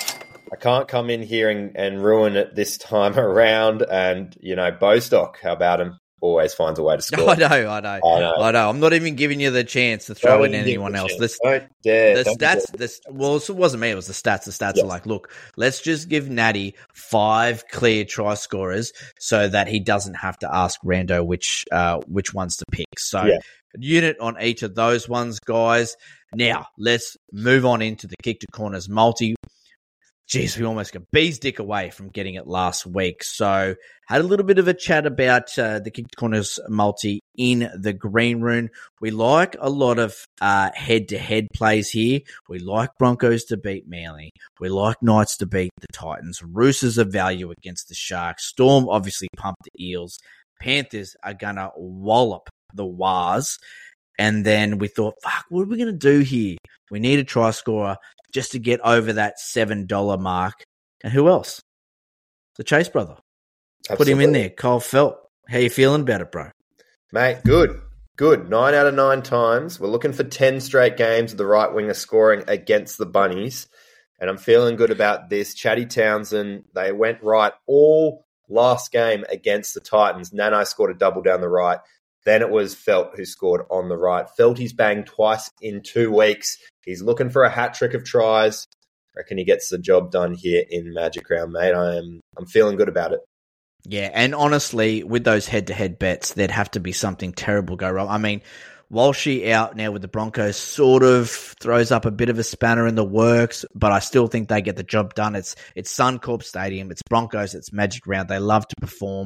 I can't come in here and, and ruin it this time around. And, you know, Bostock, how about him? Always finds a way to score. I know, I know, I know. I know. I'm not even giving you the chance to throw Don't in anyone else. This, the dare, the stats, this well, it wasn't me. It was the stats. The stats yes. are like, look, let's just give Natty five clear try scorers so that he doesn't have to ask Rando which uh, which ones to pick. So, yeah. unit on each of those ones, guys. Now let's move on into the kick to corners multi. Jeez, we almost got bee's dick away from getting it last week. So had a little bit of a chat about uh, the kick corners multi in the green room. We like a lot of uh, head-to-head plays here. We like Broncos to beat Manly. We like Knights to beat the Titans. Roosters of value against the Sharks. Storm obviously pumped the Eels. Panthers are going to wallop the Wars. And then we thought, fuck, what are we going to do here? We need a try scorer just to get over that seven dollars mark. And who else? The Chase brother. Absolutely. Put him in there. Kyle Felt. How you feeling about it, bro? Mate, good. Good. Nine out of nine times. We're looking for ten straight games of the right winger scoring against the Bunnies. And I'm feeling good about this. Chatty Townsend, they went right all last game against the Titans. Nano scored a double down the right. Then it was Felt who scored on the right. Felty's banged twice in two weeks. He's looking for a hat trick of tries. I reckon he gets the job done here in Magic Round, mate. I am I'm feeling good about it. Yeah, and honestly, with those head-to-head bets, there'd have to be something terrible go wrong. I mean, Walshy out now with the Broncos sort of throws up a bit of a spanner in the works, but I still think they get the job done. It's it's Suncorp Stadium, it's Broncos, it's Magic Round. They love to perform.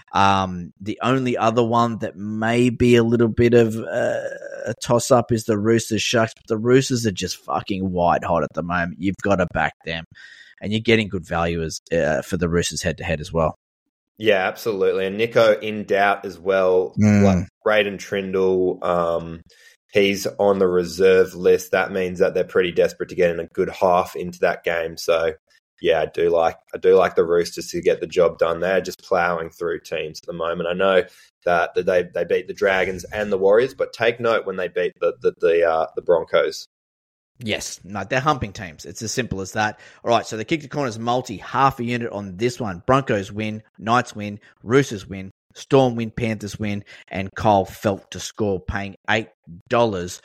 Um, the only other one that may be a little bit of uh, a toss-up is the Roosters Sharks, but the Roosters are just fucking white hot at the moment. You've got to back them, and you're getting good value as uh, for the Roosters head-to-head as well. Yeah, absolutely. And Nico in doubt as well. Mm. Like Braden Trindle, um, he's on the reserve list. That means that they're pretty desperate to get in a good half into that game. So, yeah, I do like I do like the Roosters to get the job done. They're just ploughing through teams at the moment. I know that they they beat the Dragons and the Warriors, but take note when they beat the the the, uh, the Broncos. Yes, no, they're humping teams. It's as simple as that. All right, so the kick to corners multi, half a unit on this one. Broncos win, Knights win, Roosters win, Storm win, Panthers win, and Kyle Felt to score, paying eight dollars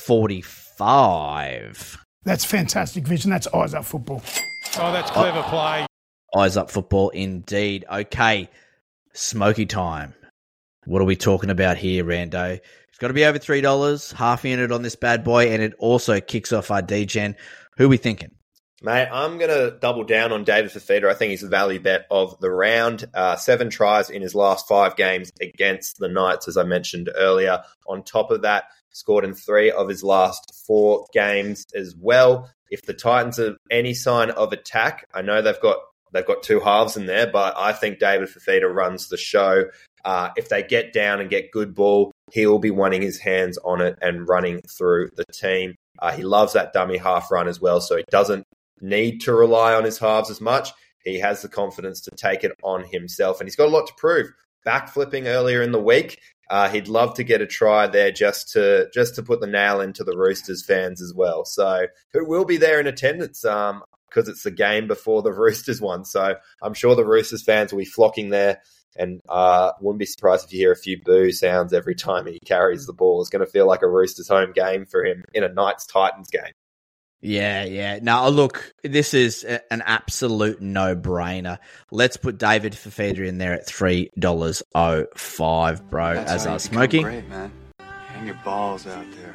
forty-five. That's fantastic vision. That's eyes up football. Oh, that's clever play. Eyes up football indeed. Okay, smoky time. What are we talking about here, Rando? It's got to be over three dollars, half a unit on this bad boy, and it also kicks off our D-Gen. Who are we thinking? Mate, I'm going to double down on David Fifita. I think he's the value bet of the round. Uh, seven tries in his last five games against the Knights, as I mentioned earlier. On top of that, scored in three of his last four games as well. If the Titans have any sign of attack, I know they've got they've got two halves in there, but I think David Fifita runs the show. Uh, if they get down and get good ball, he will be wanting his hands on it and running through the team. Uh, he loves that dummy half run as well, so he doesn't need to rely on his halves as much. He has the confidence to take it on himself, and he's got a lot to prove. Backflipping earlier in the week, uh, he'd love to get a try there just to just to put the nail into the Roosters fans as well. So who will be there in attendance um, because it's the game before the Roosters one. So I'm sure the Roosters fans will be flocking there. And uh, wouldn't be surprised if you hear a few boo sounds every time he carries the ball. It's going to feel like a Roosters home game for him in a Knights-Titans game. Yeah, yeah. Now, look, this is a, an absolute no-brainer. Let's put David Fifita in there at three dollars oh five, bro, That's as how our you smoky. become great, man. Hang your balls out there.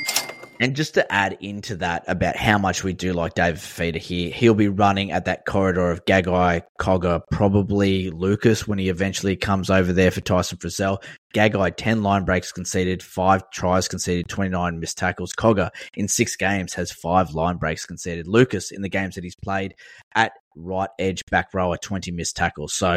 And just to add into that about how much we do like David Fifita here, he'll be running at that corridor of Gagai, Cogger, probably Lucas when he eventually comes over there for Tyson Frizzell. Gagai, ten line breaks conceded, five tries conceded, twenty-nine missed tackles. Cogger, in six games, has five line breaks conceded. Lucas, in the games that he's played at right edge, back rower, twenty missed tackles. So,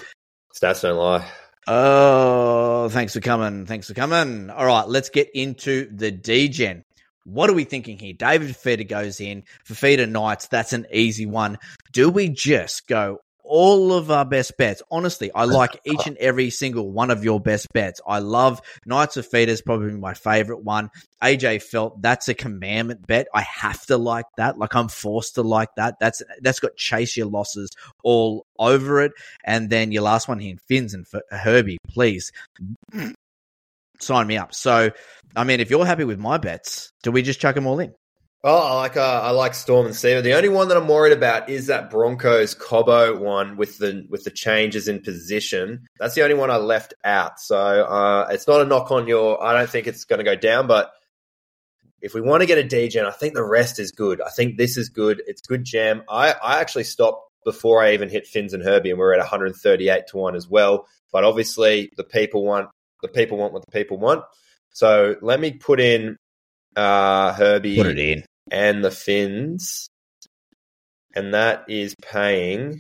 stats don't lie. Oh, thanks for coming. Thanks for coming. All right, let's get into the D-Gen. What are we thinking here? David Fifita goes in. Fifita Knights, that's an easy one. Do we just go all of our best bets? Honestly, I like each and every single one of your best bets. I love Knights of Fifita is probably my favorite one. A J Felt, that's a commandment bet. I have to like that. Like I'm forced to like that. That's that's got chase your losses all over it. And then your last one here, Finns and Herbie, please. Sign me up. So, I mean, if you're happy with my bets, do we just chuck them all in? Oh, I like uh, I like Storm and Seaver. The only one that I'm worried about is that Broncos Cobbo one with the with the changes in position. That's the only one I left out. So uh, it's not a knock on your. I don't think it's going to go down, but if we want to get a D-Gen, I think the rest is good. I think this is good. It's good jam. I, I actually stopped before I even hit Finns and Herbie, and we're at one thirty-eight to one as well. But obviously, the people want the people want what the people want. So let me put in uh, Herbie put it in. and the Finns, and that is paying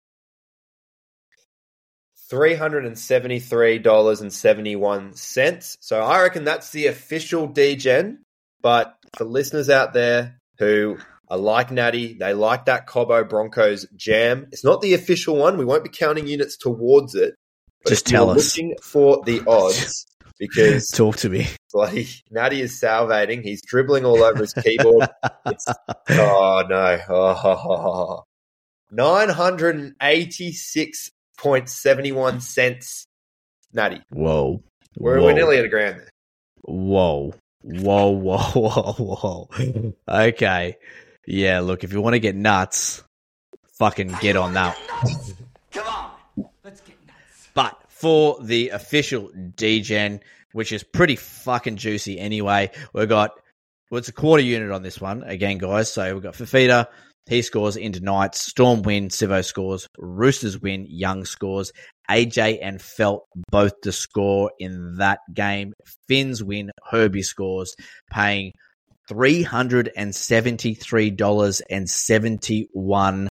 three hundred seventy-three dollars and seventy-one cents. So I reckon that's the official D-Gen. But for listeners out there who are like Natty, they like that Cobbo Broncos jam. It's not the official one. We won't be counting units towards it. But just if tell you're us. Looking for the odds because talk to me. Bloody Natty is salivating. He's dribbling all over his keyboard. It's, oh no, oh, nine hundred eighty-six point seven one cents. Natty. Whoa, we're whoa. we're nearly at a grand there. Whoa, whoa, whoa, whoa, whoa. Okay, yeah. Look, if you want to get nuts, fucking get on that. Come on, let's get nuts. But for the official D-Gen, which is pretty fucking juicy anyway, we've got, well, it's a quarter unit on this one, again, guys. So we've got Fifita, he scores into Knights, Storm win, Sivo scores, Roosters win, Young scores, A J and Felt both to score in that game, Finns win, Herbie scores, paying three hundred seventy-three dollars and seventy-one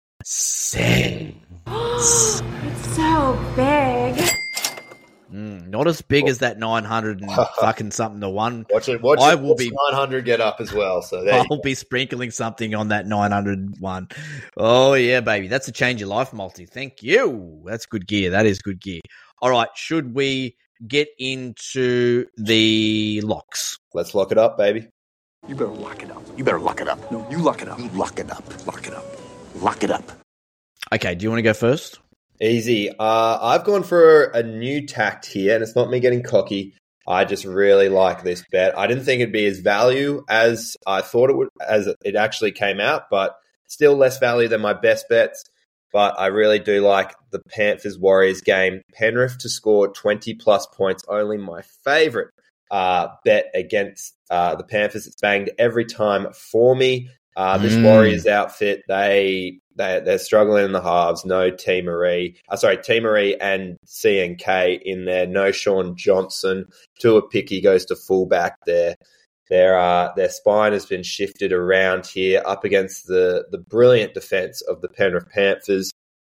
cents. It's so big. Mm, not as big as that nine hundred and fucking something to one. Watch it. Watch I it, will watch be nine hundred get up as well. So there I'll be sprinkling something on that nine hundred one. Oh yeah, baby, that's a change your life multi. Thank you. That's good gear. That is good gear. All right, should we get into the locks? Let's lock it up, baby. You better lock it up. You better lock it up. No, you lock it up. You lock it up. Lock it up. Lock it up. Okay, do you want to go first? Easy. Uh, I've gone for a new tact here, and it's not me getting cocky. I just really like this bet. I didn't think it'd be as value as I thought it would, as it actually came out, but still less value than my best bets. But I really do like the Panthers Warriors game. Penrith to score twenty plus points, only my favorite uh, bet against uh, the Panthers. It's banged every time for me. Uh, this mm. Warriors outfit, they, they, they're struggling in the halves. No T. Marie. Uh, sorry, T. Marie and C N K in there. No Sean Johnson. Tua Picky goes to fullback there. Their, uh, their spine has been shifted around here up against the, the brilliant defense of the Penrith Panthers.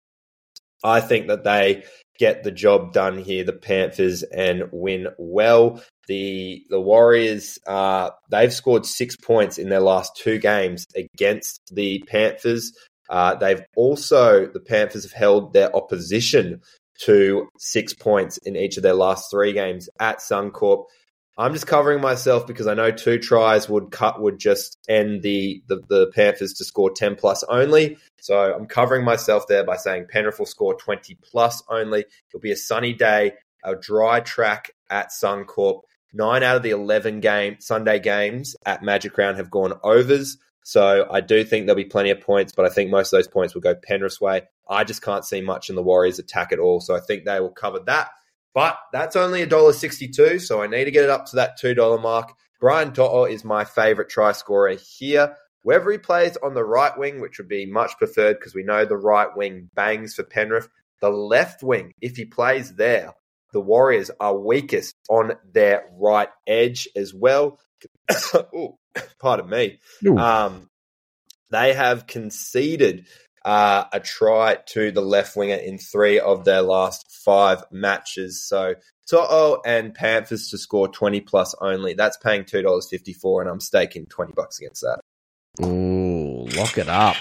I think that they get the job done here, the Panthers, and win well. The the Warriors, uh, they've scored six points in their last two games against the Panthers. Uh, they've also, the Panthers have held their opposition to six points in each of their last three games at Suncorp. I'm just covering myself because I know two tries would cut would just end the, the, the Panthers to score ten plus only. So I'm covering myself there by saying Penrith will score twenty plus only. It'll be a sunny day, a dry track at Suncorp. Nine out of the eleven game Sunday games at Magic Round have gone overs. So I do think there'll be plenty of points, but I think most of those points will go Penrith's way. I just can't see much in the Warriors attack at all. So I think they will cover that. But that's only one dollar sixty-two, so I need to get it up to that two dollars mark. Brian To'o is my favourite try scorer here. Whether he plays on the right wing, which would be much preferred because we know the right wing bangs for Penrith. The left wing, if he plays there, the Warriors are weakest on their right edge as well. Ooh, pardon me. Um, they have conceded Uh, a try to the left winger in three of their last five matches. So To'o and Panthers to score twenty plus only. That's paying two dollars fifty-four, and I'm staking twenty bucks against that. Ooh, lock it up.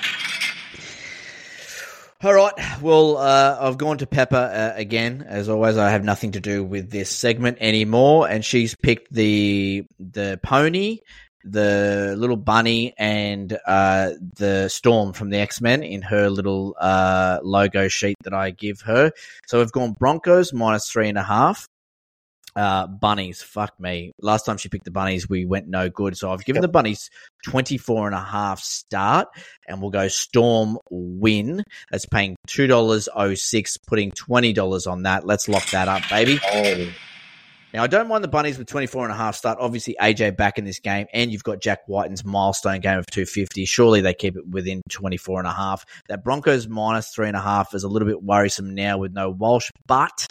All right. Well, uh, I've gone to Pepper uh, again. As always, I have nothing to do with this segment anymore, and she's picked the the pony, the little bunny, and uh, the Storm from the X-Men in her little uh, logo sheet that I give her. So we've gone Broncos minus three and a half. Uh, bunnies, fuck me. Last time she picked the bunnies, we went no good. So I've given the bunnies twenty-four and a half start, and we'll go Storm win. That's paying two dollars oh six, putting twenty dollars on that. Let's lock that up, baby. Oh. Now, I don't mind the bunnies with twenty-four and a half start. Obviously, A J back in this game, and you've got Jack Whiten's milestone game of two fifty. Surely they keep it within twenty-four and a half. That Broncos minus three and a half is a little bit worrisome now with no Walsh, but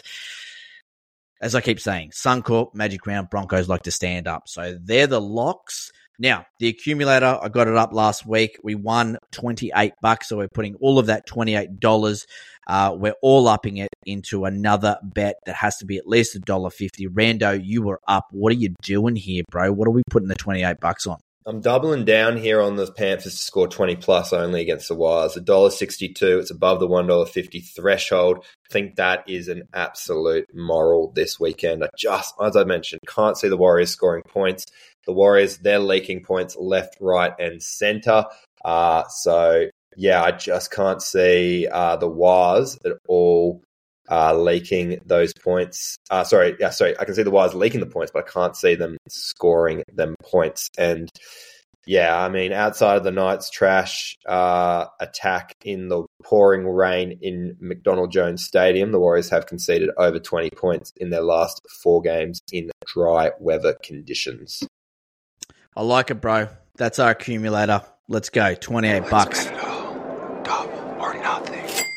as I keep saying, Suncorp, Magic Round, Broncos like to stand up. So they're the locks. Now, the accumulator, I got it up last week. We won twenty-eight bucks, so we're putting all of that twenty-eight dollars. Uh, we're all upping it into another bet that has to be at least one dollar fifty. Rando, you were up. What are you doing here, bro? What are we putting the twenty-eight bucks on? I'm doubling down here on the Panthers to score twenty plus only against the Wires. one dollar sixty-two. It's above the one dollar fifty threshold. I think that is an absolute moral this weekend. I just, as I mentioned, can't see the Warriors scoring points. The Warriors, they're leaking points left, right, and center. Uh, so, yeah, I just can't see uh, the Wires at all uh, leaking those points. Uh, sorry, yeah, sorry. I can see the Wires leaking the points, but I can't see them scoring them points. And yeah, I mean, outside of the Knights' trash uh, attack in the pouring rain in McDonald Jones Stadium, the Warriors have conceded over twenty points in their last four games in dry weather conditions. I like it, bro. That's our accumulator. Let's go. twenty-eight bucks. Double or nothing.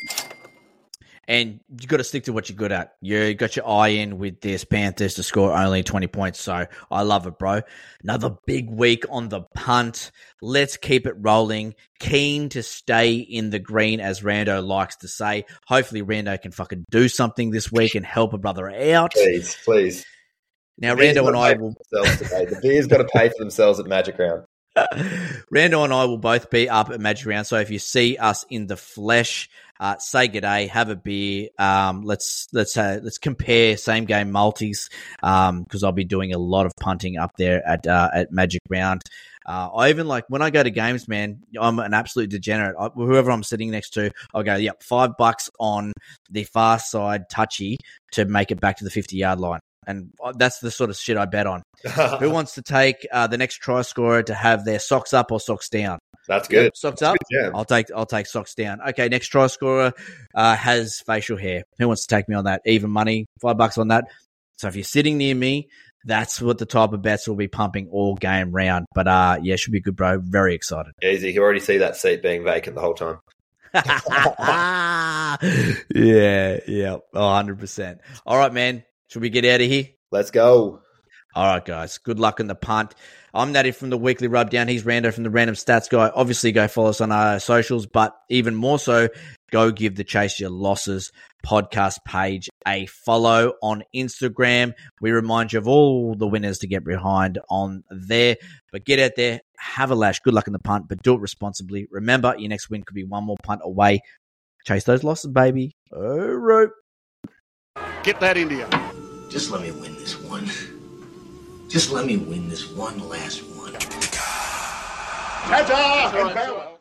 And you got to stick to what you're good at. You got your eye in with this Panthers to score only twenty points. So I love it, bro. Another big week on the punt. Let's keep it rolling. Keen to stay in the green, as Rando likes to say. Hopefully Rando can fucking do something this week and help a brother out. Please, please. Now, Rando and I will... The beer's got to pay for themselves at Magic Round. Rando and I will both be up at Magic Round, so if you see us in the flesh, uh, say g'day, have a beer. Um, let's let's uh, let's compare same game multis because um, I'll be doing a lot of punting up there at uh, at Magic Round. Uh, I even like when I go to games, man. I'm an absolute degenerate. I, whoever I'm sitting next to, I'll go, yep, five bucks on the far side touchy to make it back to the fifty yard line. And that's the sort of shit I bet on. Who wants to take uh, the next try scorer to have their socks up or socks down? That's good. Yep, socks that's up. Good, yeah. I'll take. I'll take socks down. Okay, next try scorer uh, has facial hair. Who wants to take me on that? Even money, five bucks on that. So if you're sitting near me, that's what the type of bets we'll be pumping all game round. But uh, yeah, should be good, bro. Very excited. Easy. You already see that seat being vacant the whole time. yeah, yeah, oh, one hundred percent. All right, man. Should we get out of here? Let's go. All right, guys. Good luck in the punt. I'm Natty from the Weekly Rubdown. He's Rando from the Random Stats Guy. Obviously, go follow us on our socials, but even more so, go give the Chase Your Losses podcast page a follow on Instagram. We remind you of all the winners to get behind on there. But get out there, have a lash. Good luck in the punt, but do it responsibly. Remember, your next win could be one more punt away. Chase those losses, baby. All right. Get that India. Just let me win this one. Just let me win this one last one. Ta-ta and farewell.